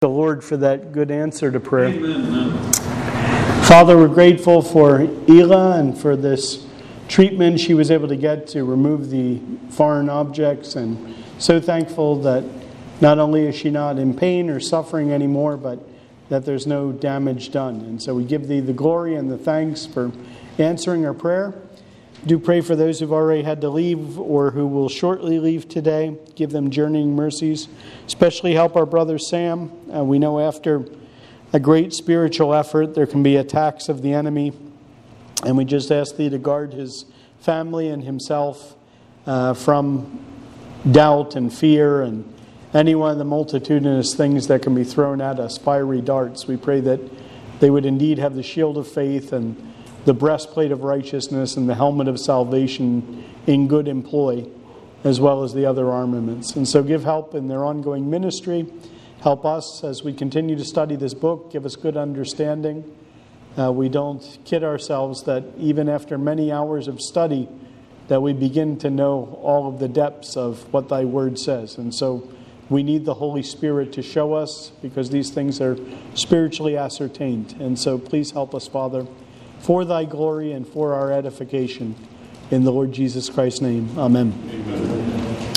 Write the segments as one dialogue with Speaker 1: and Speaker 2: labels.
Speaker 1: The Lord for that good answer to prayer.
Speaker 2: Amen.
Speaker 1: Father, we're grateful for Ela and for this treatment she was able to get to remove the foreign objects, and so thankful that not only is she not in pain or suffering anymore, but that there's no damage done. And so we give thee the glory and the thanks for answering our prayer. Do pray for those who've already had to leave or who will shortly leave today. Give them journeying mercies. Especially help our brother Sam. We know after a great spiritual effort, there can be attacks of the enemy. And we just ask thee to guard his family and himself from doubt and fear and any one of the multitudinous things that can be thrown at us, fiery darts. We pray that they would indeed have the shield of faith and the breastplate of righteousness and the helmet of salvation in good employ, as well as the other armaments. And so give help in their ongoing ministry. Help us as we continue to study this book. Give us good understanding. We don't kid ourselves that even after many hours of study, that we begin to know all of the depths of what thy word says. And so we need the Holy Spirit to show us, because these things are spiritually ascertained. And so please help us, Father, for thy glory and for our edification. In the Lord Jesus Christ's name. Amen.
Speaker 2: Amen.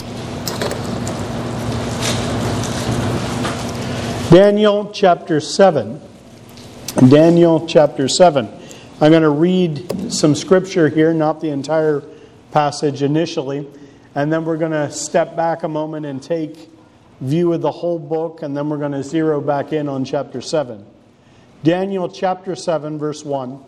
Speaker 1: Daniel chapter 7. Daniel chapter 7. I'm going to read some scripture here, not the entire passage initially. And then we're going to step back a moment and take view of the whole book. And then we're going to zero back in on chapter 7. Daniel chapter 7, verse 1.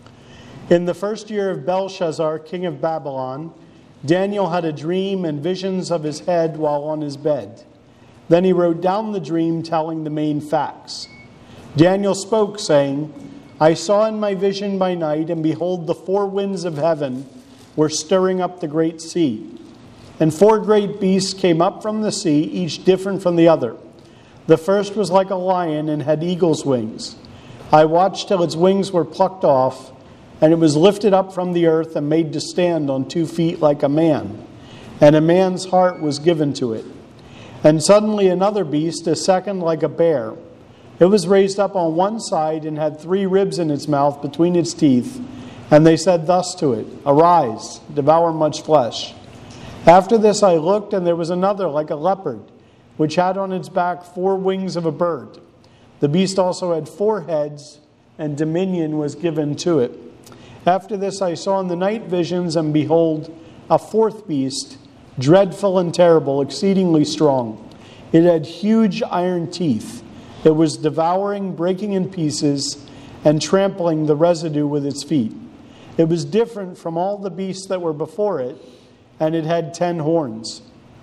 Speaker 1: In the first year of Belshazzar, king of Babylon, Daniel had a dream and visions of his head while on his bed. Then he wrote down the dream, telling the main facts. Daniel spoke, saying, I saw in my vision by night, and behold, the four winds of heaven were stirring up the great sea. And four great beasts came up from the sea, each different from the other. The first was like a lion and had eagle's wings. I watched till its wings were plucked off, and it was lifted up from the earth and made to stand on 2 feet like a man. And a man's heart was given to it. And suddenly another beast, a second like a bear. It was raised up on one side and had 3 ribs in its mouth between its teeth. And they said thus to it, Arise, devour much flesh. After this I looked, and there was another like a leopard, which had on its back 4 wings of a bird. The beast also had 4 heads, and dominion was given to it. After this I saw in the night visions, and behold, a 4th beast, dreadful and terrible, exceedingly strong. It had huge iron teeth. It was devouring, breaking in pieces, and trampling the residue with its feet. It was different from all the beasts that were before it, and it had 10 horns.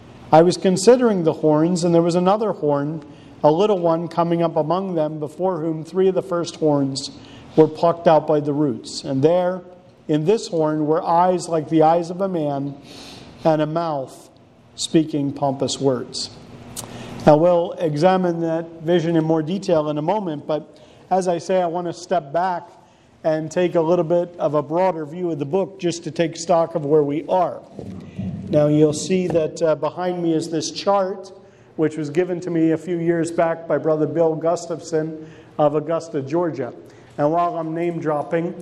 Speaker 1: I was considering the horns, and there was another horn, a little one, coming up among them, before whom 3 of the first horns were plucked out by the roots. And there, in this horn, were eyes like the eyes of a man, and a mouth speaking pompous words. Now we'll examine that vision in more detail in a moment, but as I say, I want to step back and take a little bit of a broader view of the book just to take stock of where we are. Now you'll see that behind me is this chart, which was given to me a few years back by Brother Bill Gustafson of Augusta, Georgia. And while I'm name dropping,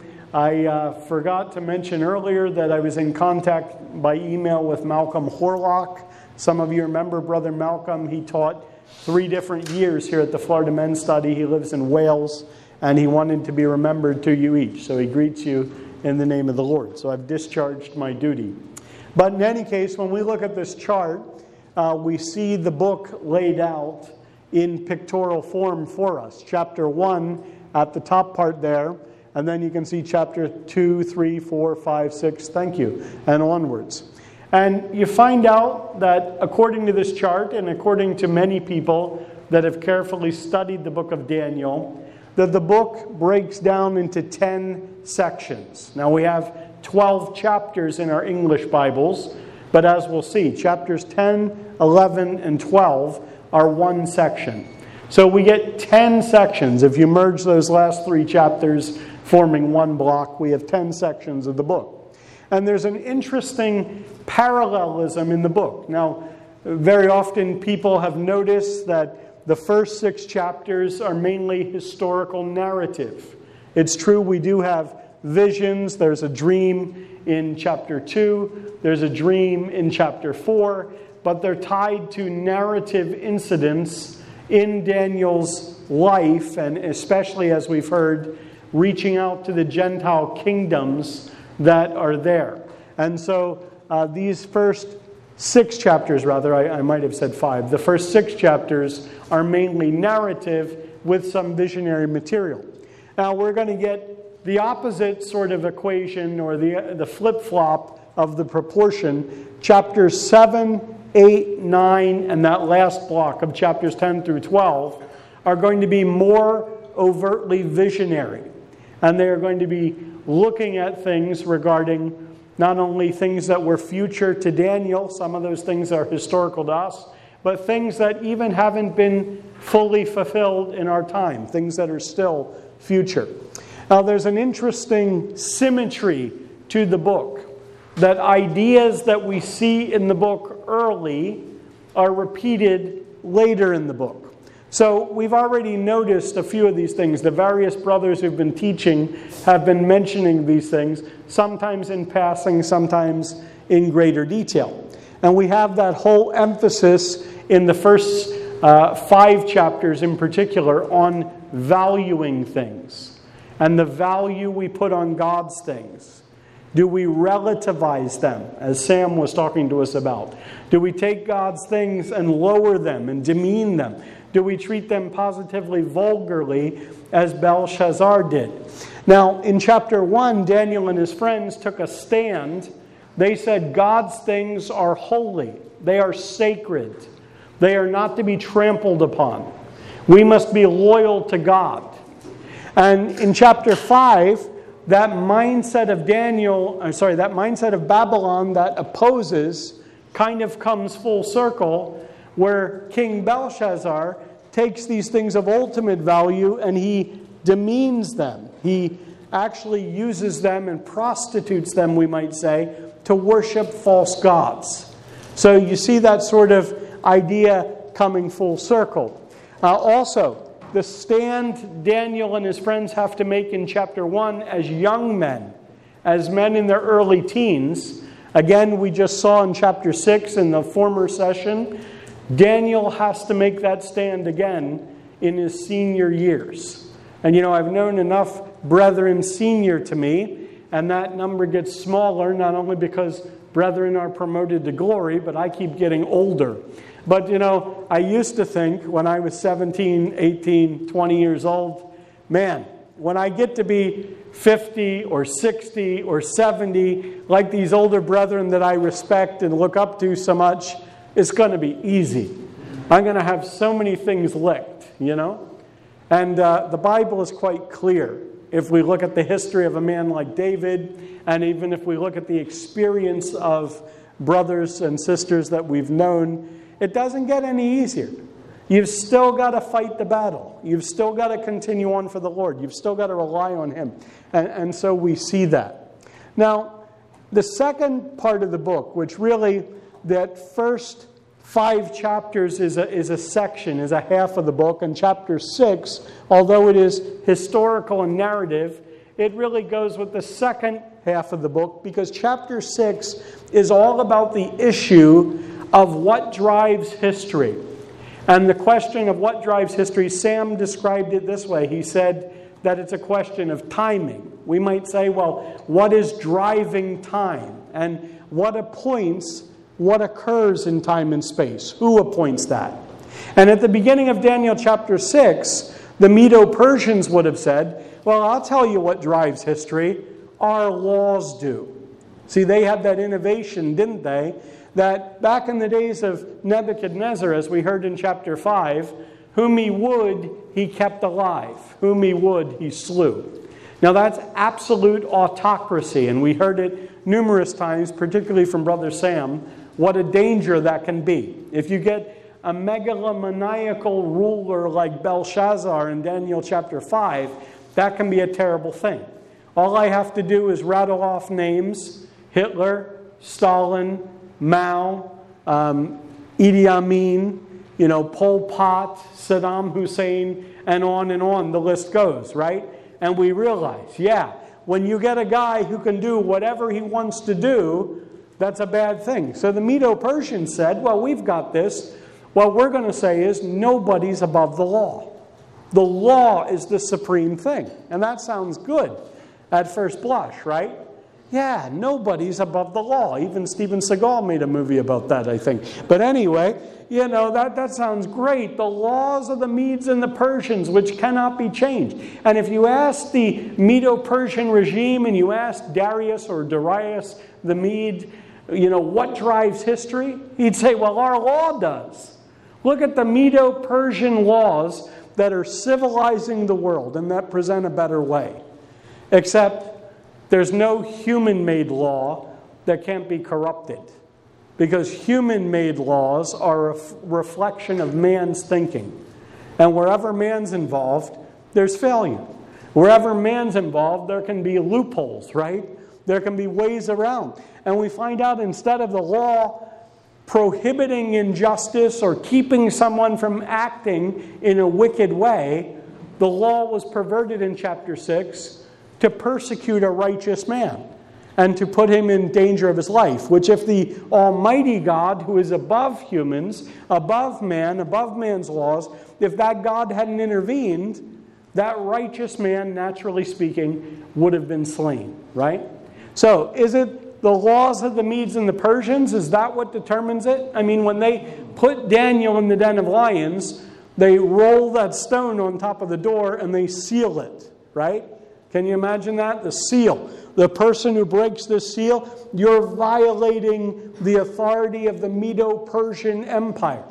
Speaker 1: I forgot to mention earlier that I was in contact by email with Malcolm Horlock. Some of you remember Brother Malcolm. He taught 3 different years here at the Florida Men's Study. He lives in Wales, and he wanted to be remembered to you each. So he greets you in the name of the Lord. So I've discharged my duty. But in any case, when we look at this chart, we see the book laid out in pictorial form for us. Chapter 1 at the top part there, and then you can see chapter 2, 3, 4, 5, 6, thank you, and onwards. And you find out that according to this chart, and according to many people that have carefully studied the book of Daniel, that the book breaks down into 10 sections. Now we have 12 chapters in our English Bibles, but as we'll see, chapters 10, 11, and 12 are one section. So we get 10 sections. If you merge those last 3 chapters forming one block, we have 10 sections of the book. And there's an interesting parallelism in the book. Now, very often people have noticed that the first 6 chapters are mainly historical narrative. It's true we do have visions. There's a dream in chapter 2. There's a dream in chapter 4. But they're tied to narrative incidents in Daniel's life, and especially, as we've heard, reaching out to the Gentile kingdoms that are there. And so these first 6 chapters, I might have said 5. The first 6 chapters are mainly narrative with some visionary material. Now we're going to get the opposite sort of equation, or the flip-flop of the proportion. Chapters 7, 8, 9, and that last block of chapters 10 through 12 are going to be more overtly visionary. And they are going to be looking at things regarding not only things that were future to Daniel, some of those things are historical to us, but things that even haven't been fully fulfilled in our time, things that are still future. Now, there's an interesting symmetry to the book, that ideas that we see in the book early are repeated later in the book. So we've already noticed a few of these things. The various brothers who've been teaching have been mentioning these things, sometimes in passing, sometimes in greater detail. And we have that whole emphasis in the first 5 chapters in particular on valuing things and the value we put on God's things. Do we relativize them, as Sam was talking to us about? Do we take God's things and lower them and demean them? Do we treat them positively vulgarly, as Belshazzar did? Now, in chapter 1, Daniel and his friends took a stand. They said God's things are holy. They are sacred. They are not to be trampled upon. We must be loyal to God. And in chapter 5, that mindset of Babylon that opposes kind of comes full circle, where King Belshazzar takes these things of ultimate value and he demeans them. He actually uses them and prostitutes them, we might say, to worship false gods. So you see that sort of idea coming full circle. Also, the stand Daniel and his friends have to make in chapter 1 as young men, as men in their early teens. Again, we just saw in chapter 6 in the former session, Daniel has to make that stand again in his senior years. And I've known enough brethren senior to me, and that number gets smaller, not only because brethren are promoted to glory, but I keep getting older. But, I used to think when I was 17, 18, 20 years old, man, when I get to be 50 or 60 or 70, like these older brethren that I respect and look up to so much, it's going to be easy. I'm going to have so many things licked, And the Bible is quite clear. If we look at the history of a man like David, and even if we look at the experience of brothers and sisters that we've known, it doesn't get any easier. You've still got to fight the battle. You've still got to continue on for the Lord. You've still got to rely on Him. And so we see that. Now, the second part of the book, which really, that first 5 chapters is a section, is a half of the book. And chapter 6, although it is historical and narrative, it really goes with the second half of the book, because chapter 6 is all about the issue of what drives history. And the question of what drives history, Sam described it this way. He said that it's a question of timing. We might say, well, what is driving time? And what appoints what occurs in time and space? Who appoints that? And at the beginning of Daniel chapter 6, the Medo-Persians would have said, well, I'll tell you what drives history. Our laws do. See, they had that innovation, didn't they? That back in the days of Nebuchadnezzar, as we heard in chapter 5, whom he would, he kept alive. Whom he would, he slew. Now that's absolute autocracy, and we heard it numerous times, particularly from Brother Sam, what a danger that can be. If you get a megalomaniacal ruler like Belshazzar in Daniel chapter 5, that can be a terrible thing. All I have to do is rattle off names: Hitler, Stalin, Mao, Idi Amin, Pol Pot, Saddam Hussein, and on the list goes, right? And we realize, when you get a guy who can do whatever he wants to do, that's a bad thing. So the Medo-Persians said, well, we've got this. What we're going to say is nobody's above the law. The law is the supreme thing. And that sounds good at first blush, right? Yeah, nobody's above the law. Even Steven Seagal made a movie about that, I think. But anyway, that sounds great. The laws of the Medes and the Persians, which cannot be changed. And if you ask the Medo-Persian regime and you ask Darius or Darius the Mede, what drives history? He'd say, well, our law does. Look at the Medo-Persian laws that are civilizing the world and that present a better way. Except there's no human-made law that can't be corrupted. Because human-made laws are a reflection of man's thinking. And wherever man's involved, there's failure. Wherever man's involved, there can be loopholes, right? There can be ways around. And we find out instead of the law prohibiting injustice or keeping someone from acting in a wicked way, the law was perverted in chapter 6 to persecute a righteous man and to put him in danger of his life, which if the Almighty God, who is above humans, above man, above man's laws, if that God hadn't intervened, that righteous man, naturally speaking, would have been slain, right? So, is it the laws of the Medes and the Persians? Is that what determines it? I mean, when they put Daniel in the den of lions, they roll that stone on top of the door and they seal it, right? Can you imagine that? The seal. The person who breaks this seal, you're violating the authority of the Medo-Persian Empire.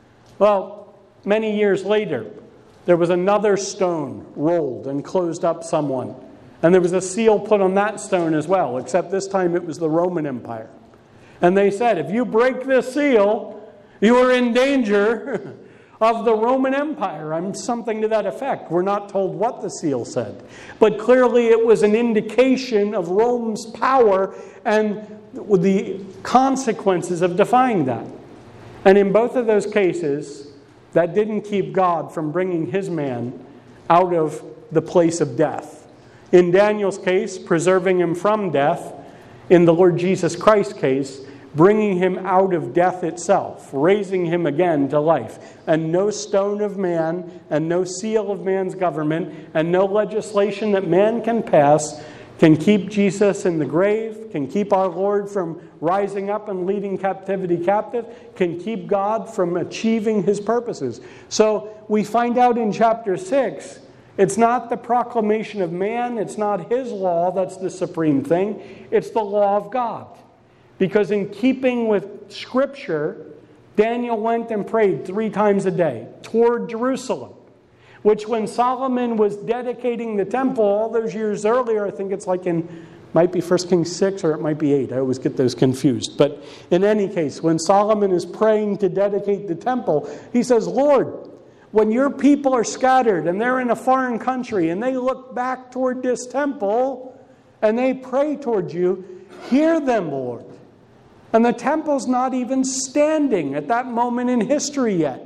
Speaker 1: Well, many years later, there was another stone rolled and closed up someone. And there was a seal put on that stone as well, except this time it was the Roman Empire. And they said, if you break this seal, you are in danger of the Roman Empire. Something to that effect. We're not told what the seal said. But clearly it was an indication of Rome's power and the consequences of defying that. And in both of those cases, that didn't keep God from bringing his man out of the place of death. In Daniel's case, preserving him from death. In the Lord Jesus Christ's case, bringing him out of death itself, raising him again to life. And no stone of man, and no seal of man's government, and no legislation that man can pass can keep Jesus in the grave, can keep our Lord from rising up and leading captivity captive, can keep God from achieving his purposes. So we find out in chapter 6, it's not the proclamation of man, it's not his law that's the supreme thing, it's the law of God. Because in keeping with Scripture, Daniel went and prayed 3 times a day toward Jerusalem, which when Solomon was dedicating the temple all those years earlier, I think it's like might be 1 Kings 6 or it might be 8. I always get those confused. But in any case, when Solomon is praying to dedicate the temple, he says, Lord, when your people are scattered and they're in a foreign country and they look back toward this temple and they pray toward you, hear them, Lord. And the temple's not even standing at that moment in history yet.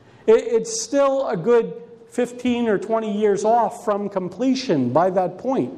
Speaker 1: It's still a good 15 or 20 years off from completion by that point.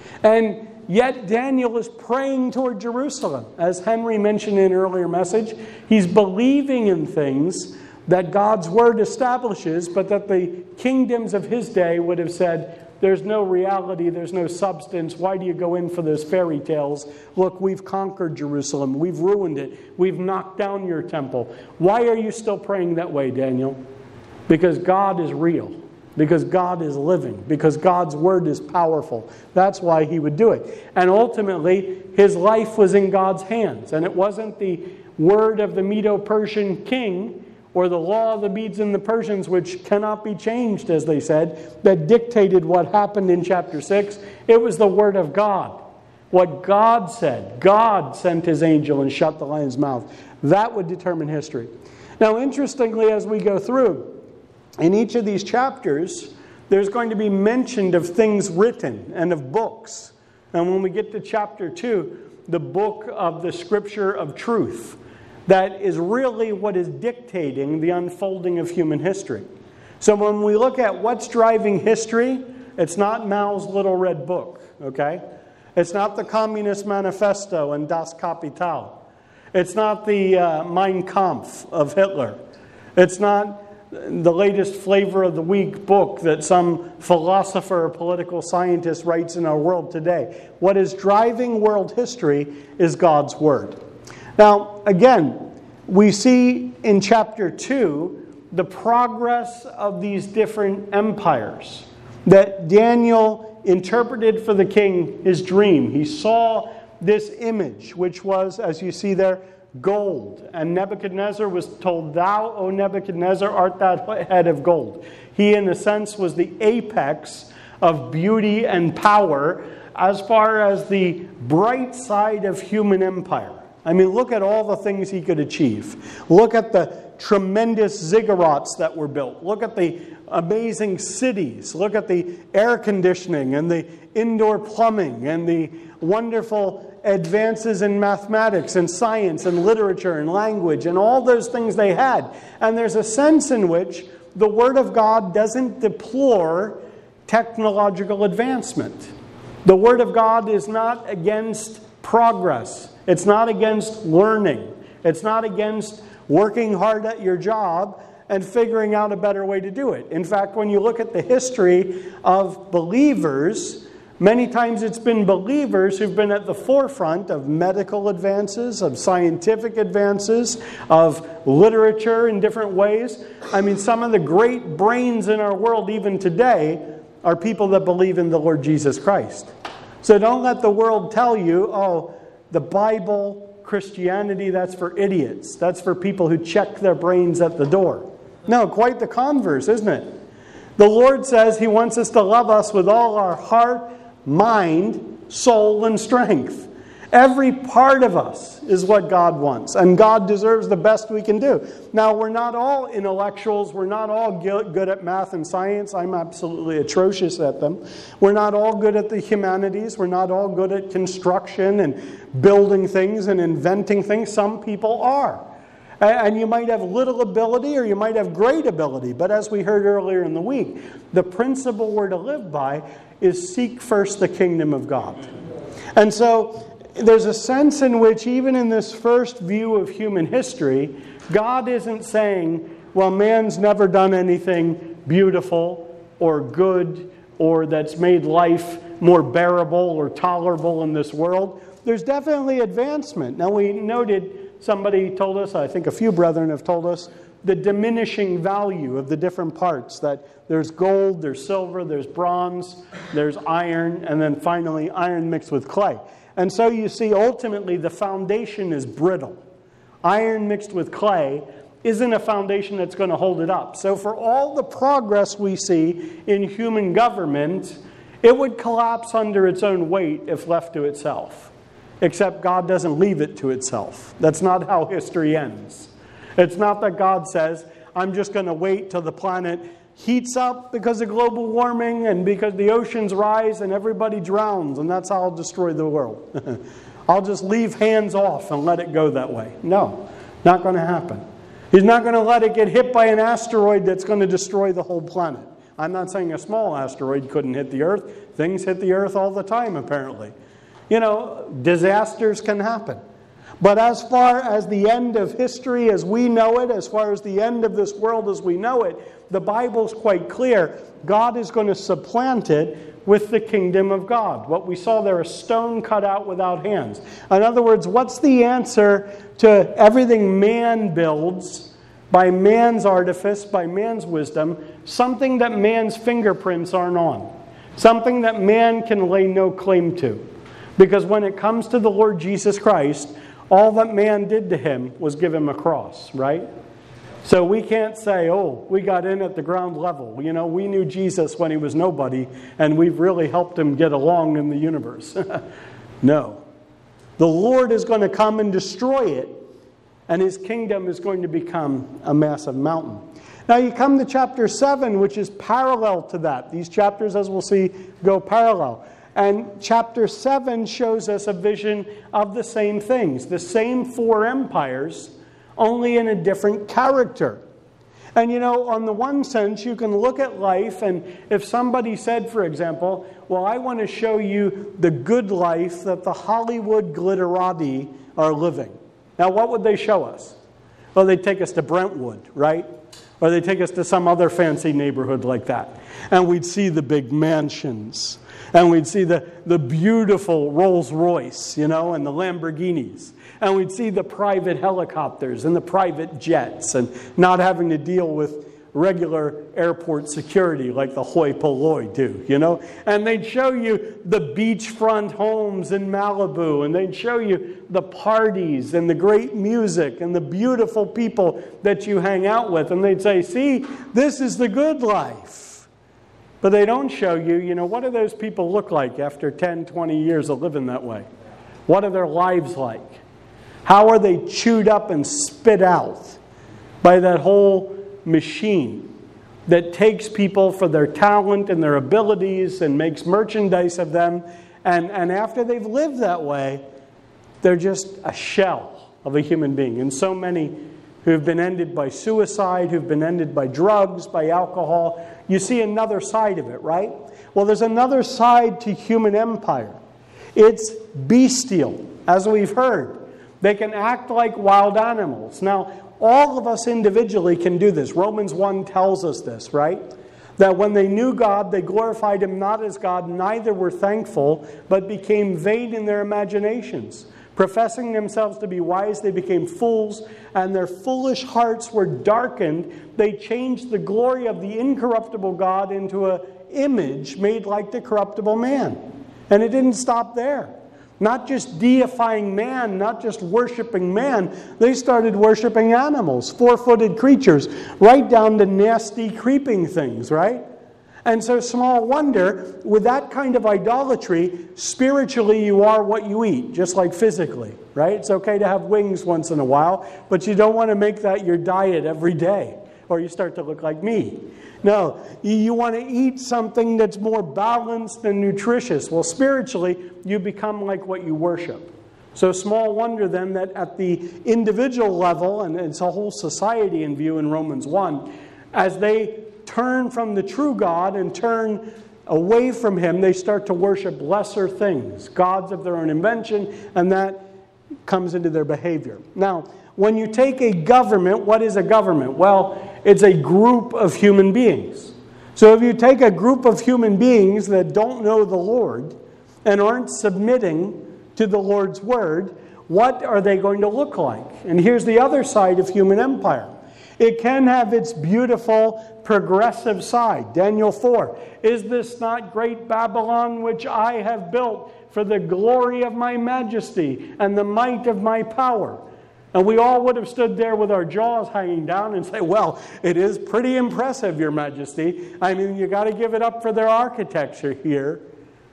Speaker 1: And yet Daniel is praying toward Jerusalem. As Henry mentioned in an earlier message, he's believing in things that God's word establishes, but that the kingdoms of his day would have said, there's no reality, there's no substance. Why do you go in for those fairy tales? Look, we've conquered Jerusalem. We've ruined it. We've knocked down your temple. Why are you still praying that way, Daniel? Because God is real. Because God is living. Because God's word is powerful. That's why he would do it. And ultimately, his life was in God's hands. And it wasn't the word of the Medo-Persian king or the law of the Medes and the Persians, which cannot be changed, as they said, that dictated what happened in chapter 6. It was the word of God. What God said. God sent his angel and shut the lion's mouth. That would determine history. Now, interestingly, as we go through, in each of these chapters, there's going to be mentioned of things written and of books. And when we get to chapter 2, the book of the Scripture of Truth, that is really what is dictating the unfolding of human history. So when we look at what's driving history, it's not Mao's Little Red Book, okay? It's not the Communist Manifesto and Das Kapital. It's not the Mein Kampf of Hitler. It's not the latest flavor of the week book that some philosopher or political scientist writes in our world today. What is driving world history is God's Word. Now, again, we see in chapter 2 the progress of these different empires that Daniel interpreted for the king his dream. He saw this image, which was, as you see there, gold. And Nebuchadnezzar was told, "Thou, O Nebuchadnezzar, art that head of gold." He, in a sense, was the apex of beauty and power as far as the bright side of human empire. I mean, look at all the things he could achieve. Look at the tremendous ziggurats that were built. Look at the amazing cities. Look at the air conditioning and the indoor plumbing and the wonderful advances in mathematics and science and literature and language and all those things they had. And there's a sense in which the Word of God doesn't deplore technological advancement. The Word of God is not against progress. It's not against learning. It's not against working hard at your job and figuring out a better way to do it. In fact, when you look at the history of believers, many times it's been believers who've been at the forefront of medical advances, of scientific advances, of literature in different ways. I mean, some of the great brains in our world even today are people that believe in the Lord Jesus Christ. So don't let the world tell you, oh, the Bible, Christianity, that's for idiots. That's for people who check their brains at the door. No, quite the converse, isn't it? The Lord says He wants us to love us with all our heart, mind, soul, and strength. Every part of us is what God wants, and God deserves the best we can do. Now, we're not all intellectuals. We're not all good at math and science. I'm absolutely atrocious at them. We're not all good at the humanities. We're not all good at construction and building things and inventing things. Some people are. And you might have little ability or you might have great ability. But as we heard earlier in the week, the principle we're to live by is seek first the kingdom of God. And so there's a sense in which even in this first view of human history, God isn't saying, well, man's never done anything beautiful or good or that's made life more bearable or tolerable in this world. There's definitely advancement. Now, we noted, somebody told us, I think a few brethren have told us, the diminishing value of the different parts. That there's gold, there's silver, there's bronze, there's iron, and then finally iron mixed with clay. And so you see, ultimately, the foundation is brittle. Iron mixed with clay isn't a foundation that's going to hold it up. So for all the progress we see in human government, it would collapse under its own weight if left to itself. Except God doesn't leave it to itself. That's not how history ends. It's not that God says, I'm just going to wait till the planet heats up because of global warming and because the oceans rise and everybody drowns, and that's how I'll destroy the world. I'll just leave hands off and let it go that way. No, not going to happen. He's not going to let it get hit by an asteroid that's going to destroy the whole planet. I'm not saying a small asteroid couldn't hit the Earth. Things hit the Earth all the time, apparently. You know, disasters can happen. But as far as the end of history as we know it, as far as the end of this world as we know it, the Bible's quite clear. God is going to supplant it with the kingdom of God. What we saw there, a stone cut out without hands. In other words, what's the answer to everything man builds by man's artifice, by man's wisdom? Something that man's fingerprints aren't on. Something that man can lay no claim to. Because when it comes to the Lord Jesus Christ, all that man did to him was give him a cross, right? So we can't say, oh, we got in at the ground level. You know, we knew Jesus when he was nobody, and we've really helped him get along in the universe. No. The Lord is going to come and destroy it, and his kingdom is going to become a massive mountain. Now you come to chapter 7, which is parallel to that. These chapters, as we'll see, go parallel. And chapter 7 shows us a vision of the same things. The same four empires only in a different character. And on the one sense, you can look at life, and if somebody said, for example, well, I want to show you the good life that the Hollywood glitterati are living. Now, what would they show us? Well, they'd take us to Brentwood, right? Or they'd take us to some other fancy neighborhood like that. And we'd see the big mansions. And we'd see the beautiful Rolls Royce, and the Lamborghinis. And we'd see the private helicopters and the private jets, and not having to deal with regular airport security like the hoi polloi do, And they'd show you the beachfront homes in Malibu, and they'd show you the parties and the great music and the beautiful people that you hang out with. And they'd say, see, this is the good life. But they don't show you, what do those people look like after 10, 20 years of living that way? What are their lives like? How are they chewed up and spit out by that whole machine that takes people for their talent and their abilities and makes merchandise of them? And after they've lived that way, they're just a shell of a human being. And so many who've been ended by suicide, who've been ended by drugs, by alcohol, you see another side of it, right? Well, there's another side to human empire. It's bestial, as we've heard. They can act like wild animals. Now, all of us individually can do this. Romans 1 tells us this, right? That when they knew God, they glorified Him not as God, neither were thankful, but became vain in their imaginations. Professing themselves to be wise, they became fools, and their foolish hearts were darkened. They changed the glory of the incorruptible God into an image made like the corruptible man. And it didn't stop there. Not just deifying man, not just worshiping man. They started worshiping animals, four-footed creatures, right down to nasty creeping things, right? And so small wonder, with that kind of idolatry, spiritually you are what you eat, just like physically, right? It's okay to have wings once in a while, but you don't want to make that your diet every day, or you start to look like me. No, you want to eat something that's more balanced and nutritious. Well, spiritually, you become like what you worship. So small wonder then that at the individual level, and it's a whole society in view in Romans 1, as they turn from the true God and turn away from Him, they start to worship lesser things, gods of their own invention, and that comes into their behavior. Now, when you take a government, what is a government? Well, it's a group of human beings. So if you take a group of human beings that don't know the Lord and aren't submitting to the Lord's word, what are they going to look like? And here's the other side of human empire. It can have its beautiful progressive side. Daniel 4, is this not great Babylon which I have built for the glory of my majesty and the might of my power? And we all would have stood there with our jaws hanging down and say, well, it is pretty impressive, Your Majesty. I mean, you got to give it up for their architecture here.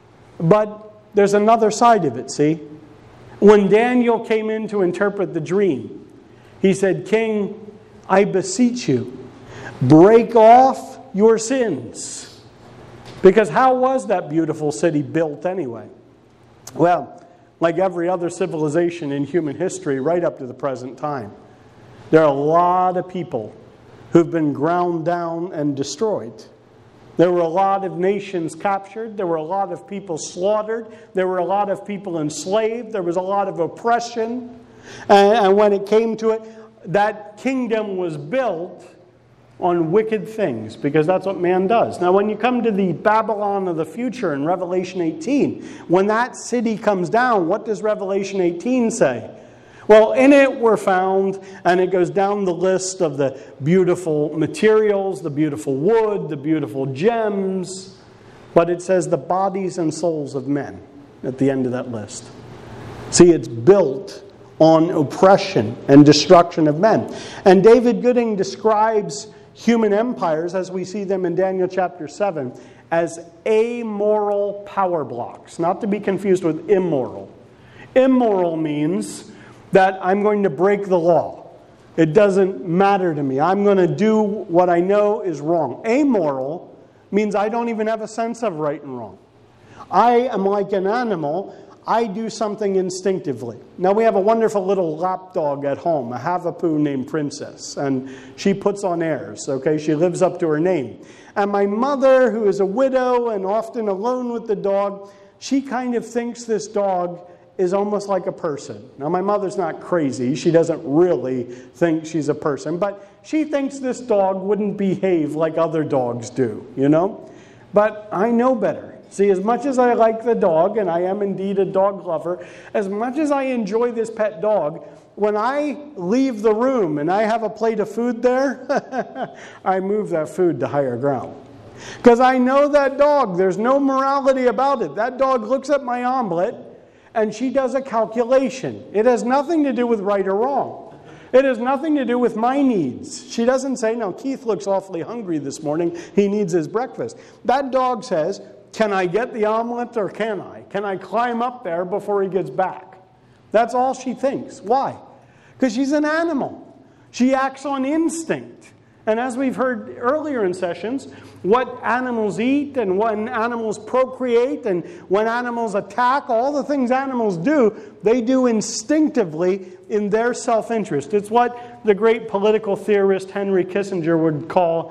Speaker 1: But there's another side of it, see? When Daniel came in to interpret the dream, he said, King, I beseech you, break off your sins. Because how was that beautiful city built anyway? Well, like every other civilization in human history right up to the present time, there are a lot of people who've been ground down and destroyed. There were a lot of nations captured. There were a lot of people slaughtered. There were a lot of people enslaved. There was a lot of oppression. And when it came to it, that kingdom was built on wicked things, because that's what man does. Now, when you come to the Babylon of the future in Revelation 18, when that city comes down, what does Revelation 18 say? Well, in it were found, and it goes down the list of the beautiful materials, the beautiful wood, the beautiful gems, but it says the bodies and souls of men at the end of that list. See, it's built on oppression and destruction of men. And David Gooding describes human empires, as we see them in Daniel chapter 7, as amoral power blocks, not to be confused with immoral. Immoral means that I'm going to break the law. It doesn't matter to me. I'm going to do what I know is wrong. Amoral means I don't even have a sense of right and wrong. I am like an animal. I do something instinctively. Now, we have a wonderful little lap dog at home, a Havapoo named Princess, and she puts on airs, okay? She lives up to her name. And my mother, who is a widow and often alone with the dog, she kind of thinks this dog is almost like a person. Now, my mother's not crazy. She doesn't really think she's a person, but she thinks this dog wouldn't behave like other dogs do, you know? But I know better. See, as much as I like the dog, and I am indeed a dog lover, as much as I enjoy this pet dog, when I leave the room and I have a plate of food there, I move that food to higher ground. Because I know that dog, there's no morality about it. That dog looks at my omelet and she does a calculation. It has nothing to do with right or wrong. It has nothing to do with my needs. She doesn't say, no, Keith looks awfully hungry this morning. He needs his breakfast. That dog says, can I get the omelet or can I? Can I climb up there before he gets back? That's all she thinks. Why? Because she's an animal. She acts on instinct. And as we've heard earlier in sessions, what animals eat and when animals procreate and when animals attack, all the things animals do, they do instinctively in their self-interest. It's what the great political theorist Henry Kissinger would call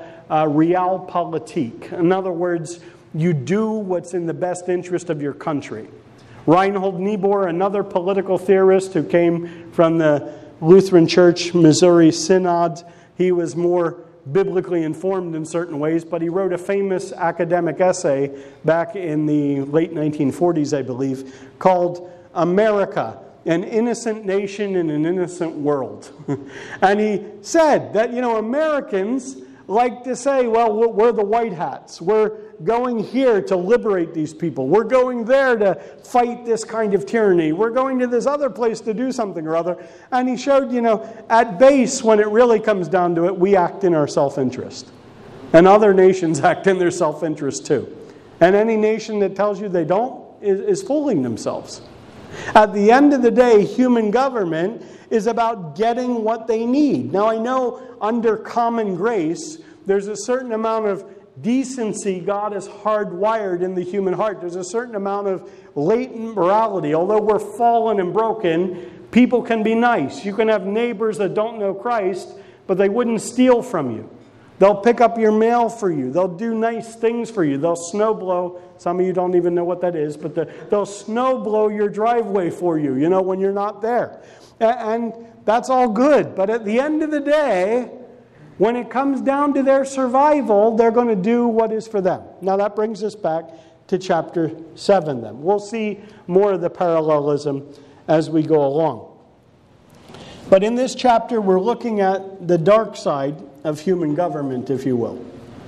Speaker 1: realpolitik. In other words, you do what's in the best interest of your country. Reinhold Niebuhr, another political theorist who came from the Lutheran Church Missouri Synod, he was more biblically informed in certain ways, but he wrote a famous academic essay back in the late 1940s, I believe, called America, an Innocent Nation in an Innocent World. And he said that, Americans like to say, well, we're the white hats. We're going here to liberate these people. We're going there to fight this kind of tyranny. We're going to this other place to do something or other. And he showed, at base, when it really comes down to it, we act in our self-interest. And other nations act in their self-interest too. And any nation that tells you they don't is fooling themselves. At the end of the day, human government is about getting what they need. Now, I know under common grace, there's a certain amount of decency God has hardwired in the human heart. There's a certain amount of latent morality. Although we're fallen and broken, people can be nice. You can have neighbors that don't know Christ, but they wouldn't steal from you. They'll pick up your mail for you. They'll do nice things for you. They'll snow blow. Some of you don't even know what that is, but they'll snow blow your driveway for you, when you're not there. And that's all good. But at the end of the day, when it comes down to their survival, they're going to do what is for them. Now that brings us back to chapter 7 then. We'll see more of the parallelism as we go along. But in this chapter, we're looking at the dark side of human government, if you will.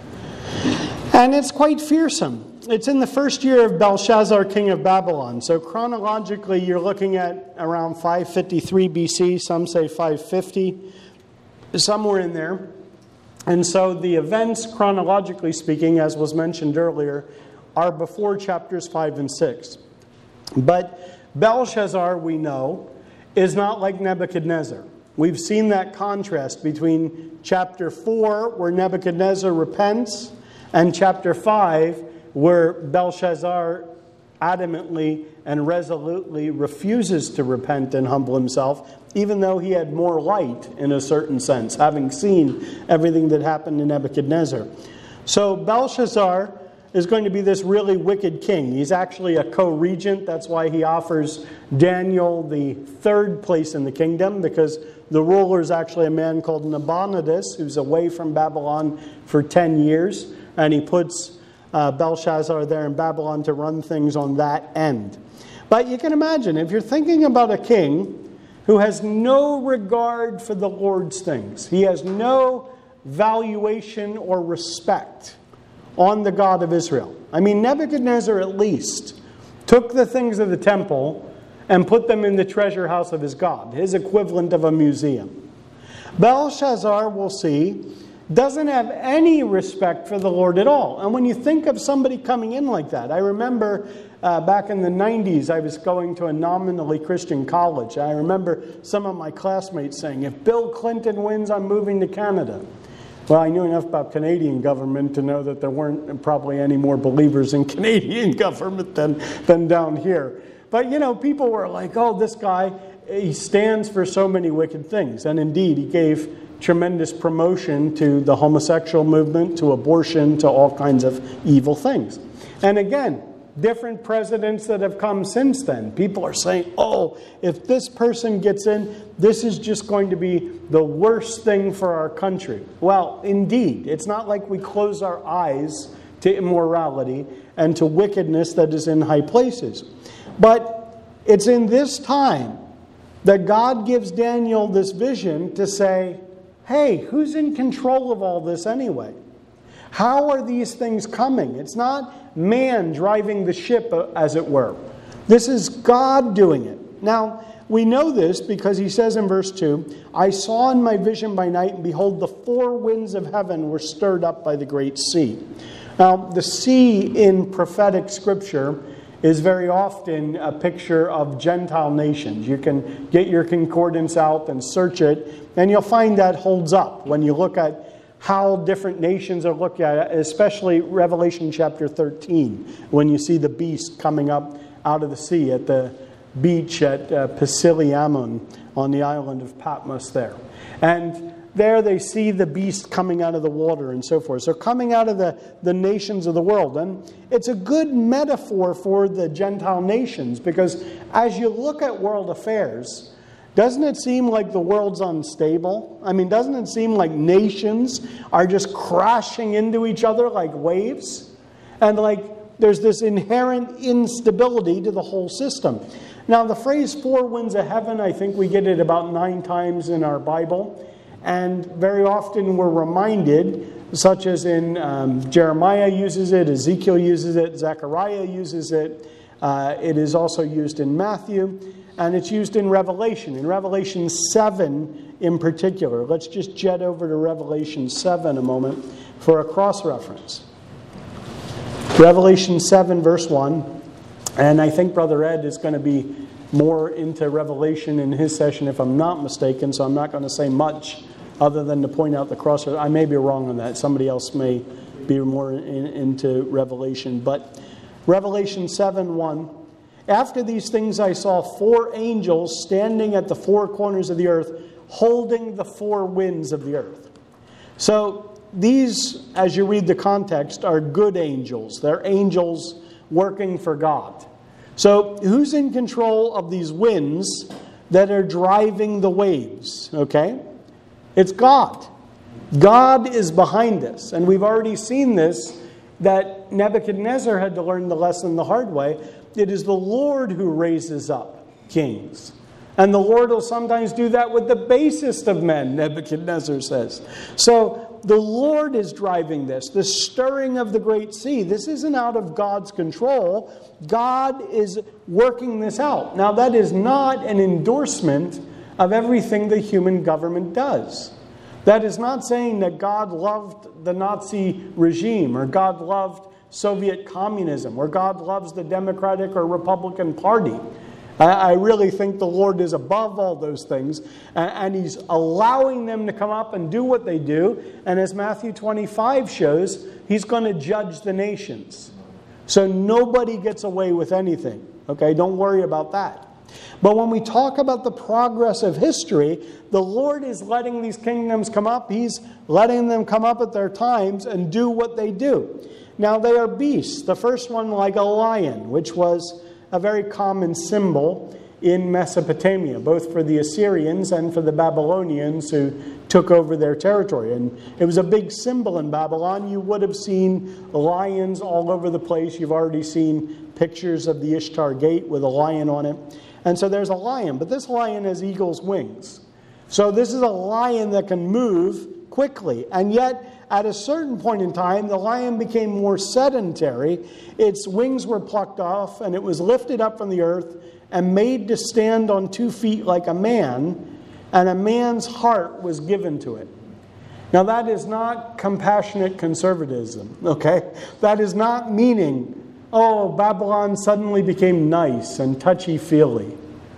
Speaker 1: And it's quite fearsome. It's in the first year of Belshazzar, king of Babylon. So chronologically, you're looking at around 553 BC. Some say 550. Somewhere in there. And so the events, chronologically speaking, as was mentioned earlier, are before chapters 5 and 6. But Belshazzar, we know, is not like Nebuchadnezzar. We've seen that contrast between chapter 4, where Nebuchadnezzar repents, and chapter 5, where Belshazzar adamantly and resolutely refuses to repent and humble himself, even though he had more light in a certain sense, having seen everything that happened to Nebuchadnezzar. So Belshazzar is going to be this really wicked king. He's actually a co-regent. That's why he offers Daniel the third place in the kingdom, because the ruler is actually a man called Nabonidus, who's away from Babylon for 10 years, and he puts Belshazzar there in Babylon to run things on that end. But you can imagine, if you're thinking about a king who has no regard for the Lord's things, he has no valuation or respect on the God of Israel. I mean, Nebuchadnezzar at least took the things of the temple and put them in the treasure house of his God, his equivalent of a museum. Belshazzar, we'll see, doesn't have any respect for the Lord at all. And when you think of somebody coming in like that, I remember back in the 90s, I was going to a nominally Christian college. I remember some of my classmates saying, if Bill Clinton wins, I'm moving to Canada. Well, I knew enough about Canadian government to know that there weren't probably any more believers in Canadian government than down here. But, people were like, oh, this guy, he stands for so many wicked things. And indeed, he gave tremendous promotion to the homosexual movement, to abortion, to all kinds of evil things. And again, different presidents that have come since then, people are saying, oh, if this person gets in, this is just going to be the worst thing for our country. Well, indeed, it's not like we close our eyes to immorality and to wickedness that is in high places. But it's in this time that God gives Daniel this vision to say, hey, who's in control of all this anyway? How are these things coming? It's not man driving the ship, as it were. This is God doing it. Now, we know this because he says in verse 2, I saw in my vision by night, and behold, the four winds of heaven were stirred up by the great sea. Now, the sea in prophetic scripture is very often a picture of Gentile nations. You can get your concordance out and search it, and you'll find that holds up when you look at how different nations are looked at, especially Revelation chapter 13, when you see the beast coming up out of the sea at the beach at Pisidiamon on the island of Patmos there. And there they see the beast coming out of the water and so forth. So coming out of the nations of the world. And it's a good metaphor for the Gentile nations, because as you look at world affairs, doesn't it seem like the world's unstable? I mean, doesn't it seem like nations are just crashing into each other like waves? And like there's this inherent instability to the whole system. Now, the phrase four winds of heaven, I think we get it about 9 times in our Bible. And very often we're reminded, such as in Jeremiah uses it, Ezekiel uses it, Zechariah uses it. It is also used in Matthew, and it's used in Revelation 7 in particular. Let's just jet over to Revelation 7 a moment for a cross-reference. Revelation 7 verse 1, and I think Brother Ed is going to be more into Revelation in his session if I'm not mistaken, so I'm not going to say much other than to point out the cross. I may be wrong on that. Somebody else may be more into Revelation. But Revelation 7:1, after these things I saw 4 angels standing at the 4 corners of the earth, holding the 4 winds of the earth. So these, as you read the context, are good angels. They're angels working for God. So who's in control of these winds that are driving the waves? Okay? It's God. God is behind this. And we've already seen this, that Nebuchadnezzar had to learn the lesson the hard way. It is the Lord who raises up kings. And the Lord will sometimes do that with the basest of men, Nebuchadnezzar says. So the Lord is driving this. The stirring of the great sea. This isn't out of God's control. God is working this out. Now, that is not an endorsement of everything the human government does. That is not saying that God loved the Nazi regime, or God loved Soviet communism, or God loves the Democratic or Republican Party. I really think the Lord is above all those things, and He's allowing them to come up and do what they do. And as Matthew 25 shows, He's going to judge the nations. So nobody gets away with anything. Okay, don't worry about that. But when we talk about the progress of history, the Lord is letting these kingdoms come up. He's letting them come up at their times and do what they do. Now, they are beasts. The first one like a lion, which was a very common symbol in Mesopotamia, both for the Assyrians and for the Babylonians who took over their territory. And it was a big symbol in Babylon. You would have seen lions all over the place. You've already seen pictures of the Ishtar Gate with a lion on it. And so there's a lion, but this lion has eagle's wings. So this is a lion that can move quickly. And yet, at a certain point in time, the lion became more sedentary. Its wings were plucked off, and it was lifted up from the earth and made to stand on 2 feet like a man, and a man's heart was given to it. Now, that is not compassionate conservatism, okay? That is not meaning, oh, Babylon suddenly became nice and touchy-feely.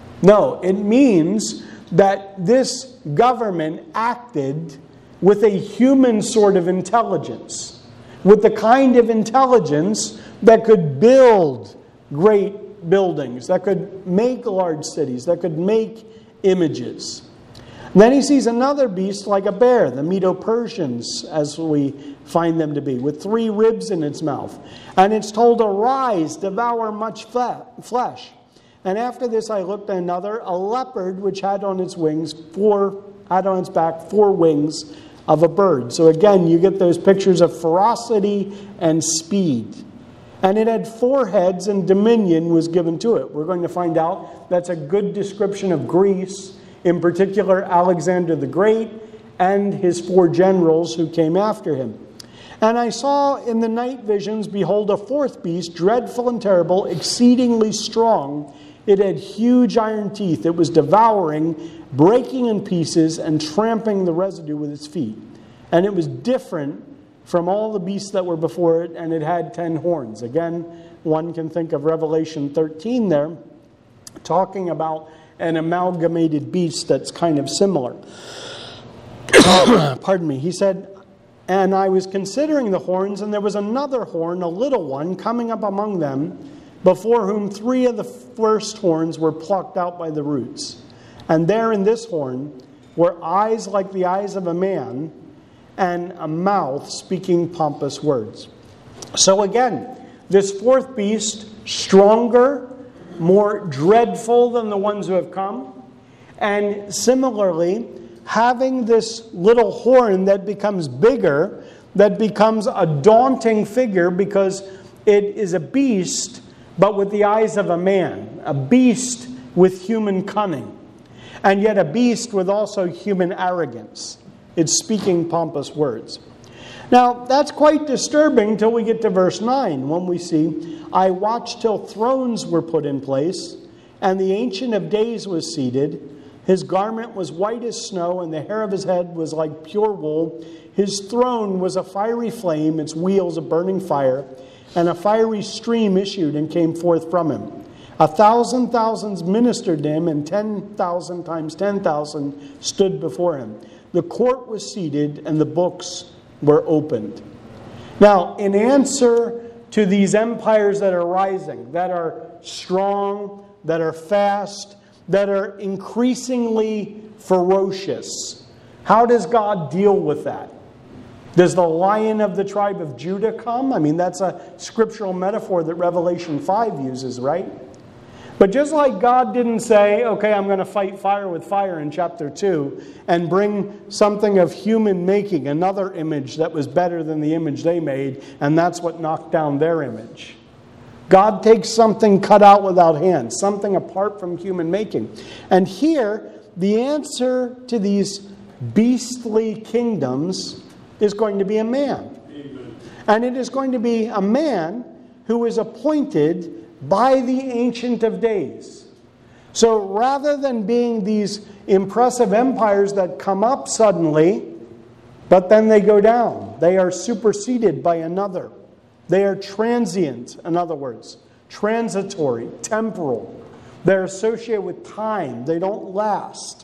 Speaker 1: No, it means that this government acted with a human sort of intelligence, with the kind of intelligence that could build great buildings, that could make large cities, that could make images. And then he sees another beast like a bear, the Medo-Persians, as we find them to be, with 3 ribs in its mouth. And it's told, "Arise, devour much flesh." And after this I looked at another, a leopard, which had on its back 4 wings of a bird. So again, you get those pictures of ferocity and speed. And it had 4 heads, and dominion was given to it. We're going to find out that's a good description of Greece, in particular Alexander the Great and his 4 generals who came after him. And I saw in the night visions, behold, a 4th beast, dreadful and terrible, exceedingly strong. It had huge iron teeth. It was devouring, breaking in pieces, and tramping the residue with its feet. And it was different from all the beasts that were before it, and it had 10 horns. Again, one can think of Revelation 13 there, talking about an amalgamated beast that's kind of similar. Pardon me. He said, "And I was considering the horns, and there was another horn, a little one, coming up among them, before whom 3 of the first horns were plucked out by the roots. And there in this horn were eyes like the eyes of a man, and a mouth speaking pompous words." So again, this 4th beast, stronger, more dreadful than the ones who have come. And similarly, having this little horn that becomes bigger, that becomes a daunting figure because it is a beast, but with the eyes of a man. A beast with human cunning. And yet a beast with also human arrogance. It's speaking pompous words. Now, that's quite disturbing till we get to verse 9, when we see, "I watched till thrones were put in place, and the Ancient of Days was seated. His garment was white as snow, and the hair of his head was like pure wool. His throne was a fiery flame, its wheels a burning fire, and a fiery stream issued and came forth from him. 1,000 thousands ministered to him, and 10,000 times 10,000 stood before him. The court was seated, and the books were opened." Now, in answer to these empires that are rising, that are strong, that are fast, that are increasingly ferocious, how does God deal with that? Does the Lion of the tribe of Judah come? I mean, that's a scriptural metaphor that Revelation 5 uses, right? But just like God didn't say, okay, I'm going to fight fire with fire in chapter 2 and bring something of human making, another image that was better than the image they made, and that's what knocked down their image. God takes something cut out without hands, something apart from human making. And here, the answer to these beastly kingdoms is going to be a man.
Speaker 2: Amen.
Speaker 1: And it is going to be a man who is appointed by the Ancient of Days. So rather than being these impressive empires that come up suddenly, but then they go down, they are superseded by another. They are transient, in other words, transitory, temporal. They're associated with time. They don't last.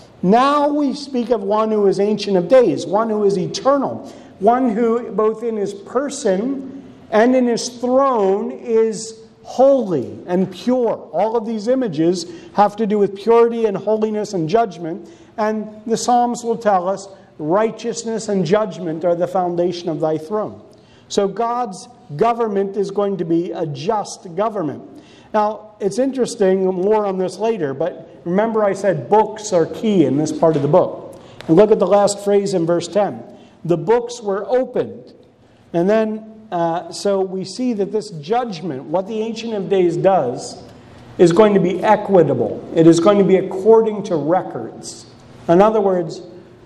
Speaker 1: Now we speak of one who is Ancient of Days, one who is eternal, one who both in his person and in his throne is holy and pure. All of these images have to do with purity and holiness and judgment. And the Psalms will tell us righteousness and judgment are the foundation of thy throne. So God's government is going to be a just government. Now, it's interesting, more on this later, but remember I said books are key in this part of the book. And look at the last phrase in verse 10. The books were opened. And then so we see that this judgment, what the Ancient of Days does, is going to be equitable. It is going to be according to records. In other words,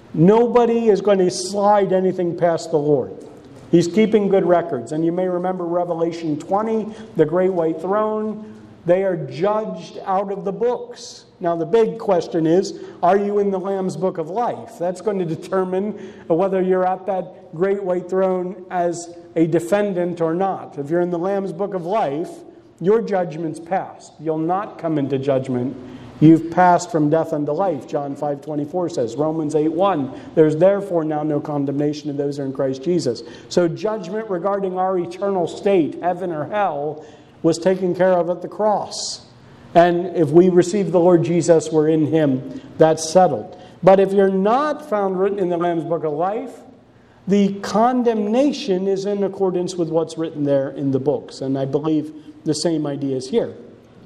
Speaker 1: nobody is going to slide anything past the Lord. He's keeping good records. And you may remember Revelation 20, the great white throne. They are judged out of the books. Now the big question is, are you in the Lamb's Book of Life? That's going to determine whether you're at that great white throne as a defendant or not. If you're in the Lamb's Book of Life, your judgment's passed. You'll not come into judgment. You've passed from death unto life, John 5:24 says. Romans 8:1, there's therefore now no condemnation to those who are in Christ Jesus. So judgment regarding our eternal state, heaven or hell, was taken care of at the cross. And if we receive the Lord Jesus, we're in Him. That's settled. But if you're not found written in the Lamb's Book of Life, the condemnation is in accordance with what's written there in the books. And I believe the same idea is here.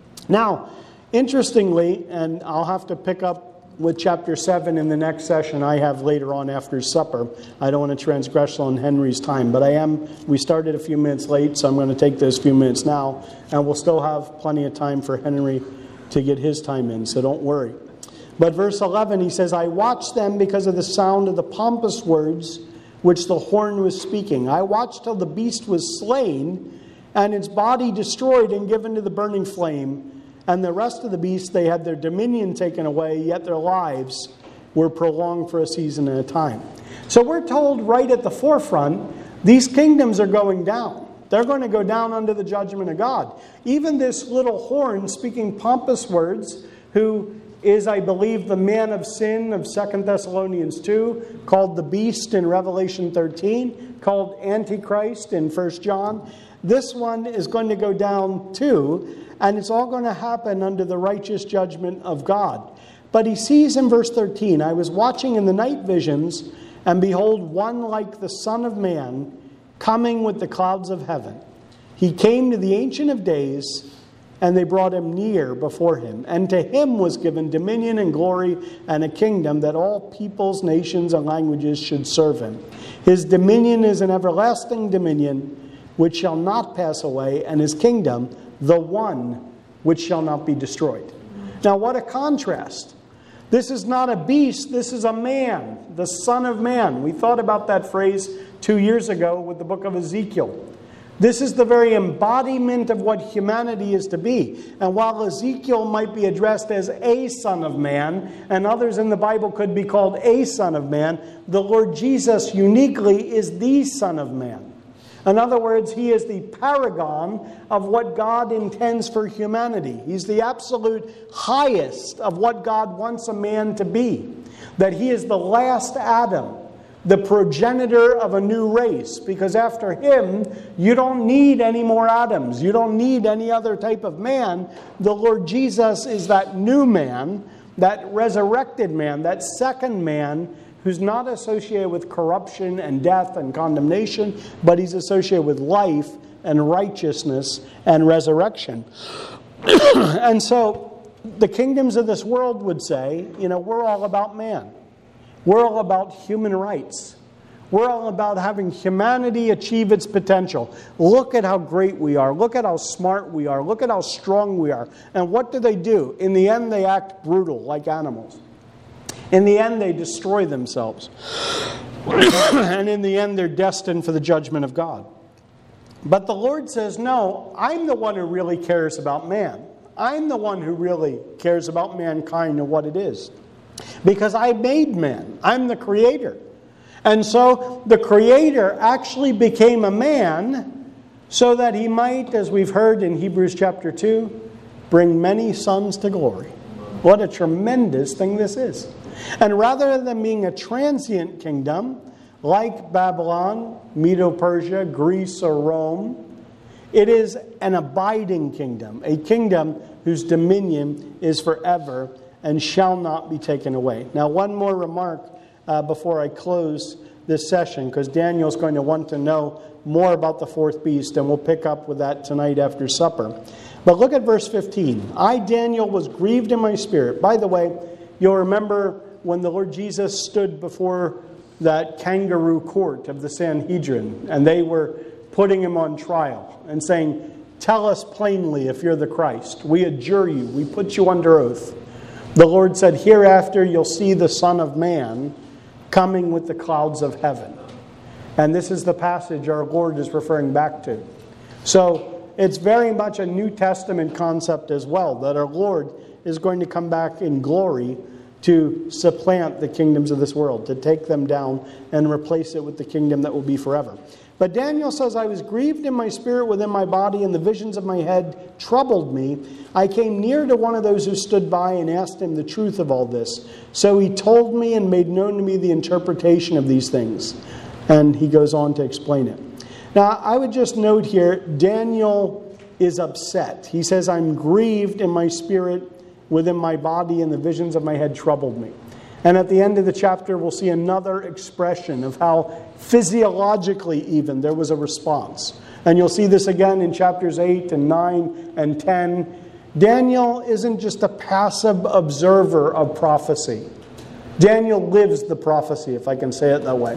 Speaker 1: Now, interestingly, and I'll have to pick up with chapter 7 in the next session I have later on after supper. I don't want to transgress on Henry's time, but we started a few minutes late, so I'm going to take those few minutes now, and we'll still have plenty of time for Henry to get his time in, so don't worry. But verse 11, he says, I watched them because of the sound of the pompous words which the horn was speaking. I watched till the beast was slain, and its body destroyed and given to the burning flame. And the rest of the beasts, they had their dominion taken away, yet their lives were prolonged for a season at a time. So we're told right at the forefront, these kingdoms are going down. They're going to go down under the judgment of God. Even this little horn speaking pompous words, who is, I believe, the man of sin of 2 Thessalonians 2, called the beast in Revelation 13, called Antichrist in 1 John. This one is going to go down too, and it's all going to happen under the righteous judgment of God. But he sees in verse 13, I was watching in the night visions, and behold, one like the Son of Man, coming with the clouds of heaven. He came to the Ancient of Days, and they brought him near before him. And to him was given dominion and glory and a kingdom, that all peoples, nations, and languages should serve him. His dominion is an everlasting dominion, which shall not pass away, and his kingdom, the one which shall not be destroyed. Now, what a contrast. This is not a beast, this is a man, the Son of Man. We thought about that phrase 2 years ago with the book of Ezekiel. This is the very embodiment of what humanity is to be. And while Ezekiel might be addressed as a Son of Man, and others in the Bible could be called a Son of Man, the Lord Jesus uniquely is the Son of Man. In other words, he is the paragon of what God intends for humanity. He's the absolute highest of what God wants a man to be. That he is the last Adam, the progenitor of a new race. Because after him, you don't need any more Adams. You don't need any other type of man. The Lord Jesus is that new man, that resurrected man, that second man, who's not associated with corruption and death and condemnation, but he's associated with life and righteousness and resurrection. And so the kingdoms of this world would say, we're all about man. We're all about human rights. We're all about having humanity achieve its potential. Look at how great we are. Look at how smart we are. Look at how strong we are. And what do? In the end, they act brutal like animals. In the end, they destroy themselves. And in the end, they're destined for the judgment of God. But the Lord says, no, I'm the one who really cares about man. I'm the one who really cares about mankind and what it is. Because I made man. I'm the creator. And so the creator actually became a man so that he might, as we've heard in Hebrews chapter 2, bring many sons to glory. What a tremendous thing this is. And rather than being a transient kingdom, like Babylon, Medo-Persia, Greece, or Rome, it is an abiding kingdom, a kingdom whose dominion is forever and shall not be taken away. Now, one more remark before I close this session, because Daniel's going to want to know more about the fourth beast, and we'll pick up with that tonight after supper. But look at verse 15. I, Daniel, was grieved in my spirit. By the way, you'll remember when the Lord Jesus stood before that kangaroo court of the Sanhedrin, and they were putting him on trial and saying, tell us plainly if you're the Christ. We adjure you. We put you under oath. The Lord said, hereafter you'll see the Son of Man coming with the clouds of heaven. And this is the passage our Lord is referring back to. So it's very much a New Testament concept as well, that our Lord is going to come back in glory to supplant the kingdoms of this world, to take them down and replace it with the kingdom that will be forever. But Daniel says, I was grieved in my spirit within my body, and the visions of my head troubled me. I came near to one of those who stood by and asked him the truth of all this. So he told me and made known to me the interpretation of these things. And he goes on to explain it. Now, I would just note here, Daniel is upset. He says, I'm grieved in my spirit within my body, and the visions of my head troubled me. And at the end of the chapter, we'll see another expression of how physiologically even there was a response. And you'll see this again in chapters 8 and 9 and 10. Daniel isn't just a passive observer of prophecy. Daniel lives the prophecy, if I can say it that way.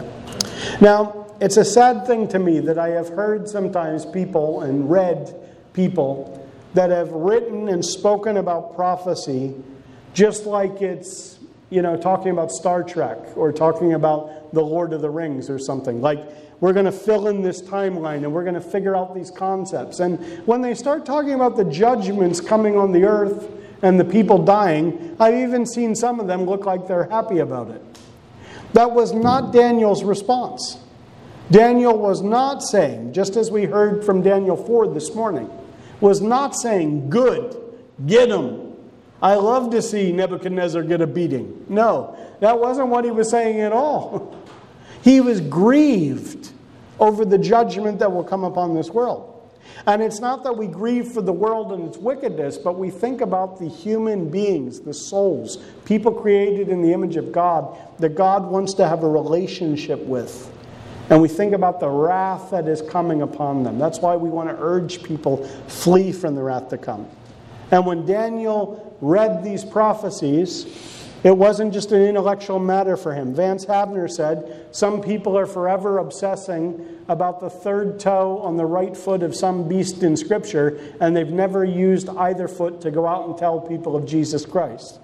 Speaker 1: Now, it's a sad thing to me that I have heard sometimes people and read people that have written and spoken about prophecy just like it's, talking about Star Trek or talking about the Lord of the Rings or something. Like, we're going to fill in this timeline and we're going to figure out these concepts. And when they start talking about the judgments coming on the earth and the people dying, I've even seen some of them look like they're happy about it. That was not Daniel's response. Daniel was not saying, just as we heard from Daniel 4 this morning, was not saying, good, get him. I love to see Nebuchadnezzar get a beating. No, that wasn't what he was saying at all. He was grieved over the judgment that will come upon this world. And it's not that we grieve for the world and its wickedness, but we think about the human beings, the souls, people created in the image of God, that God wants to have a relationship with. And we think about the wrath that is coming upon them. That's why we want to urge people, flee from the wrath to come. And when Daniel read these prophecies, it wasn't just an intellectual matter for him. Vance Havner said, some people are forever obsessing about the third toe on the right foot of some beast in Scripture, and they've never used either foot to go out and tell people of Jesus Christ.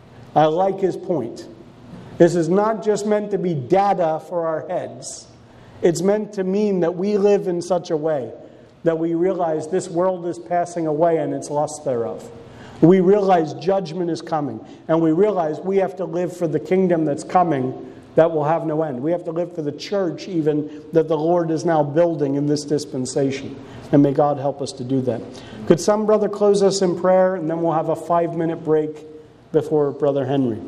Speaker 1: I like his point. This is not just meant to be data for our heads. It's meant to mean that we live in such a way that we realize this world is passing away and its lust thereof. We realize judgment is coming, and we realize we have to live for the kingdom that's coming that will have no end. We have to live for the church even that the Lord is now building in this dispensation. And may God help us to do that. Could some brother close us in prayer, and then we'll have a 5-minute break before Brother Henry.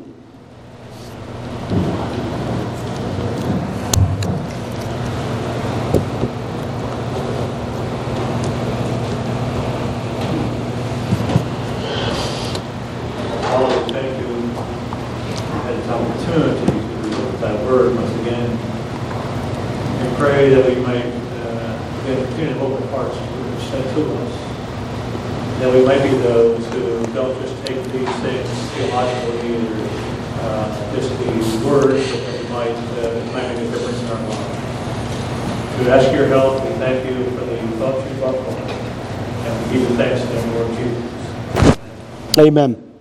Speaker 2: That we might get an open hearts to said to us. That we might be those who don't just take these things theologically or just the words, but that we might make a difference in our lives. We ask your help. We thank you for the thoughts you've brought forth. And we give you thanks in the name of the Lord Jesus.
Speaker 1: Amen.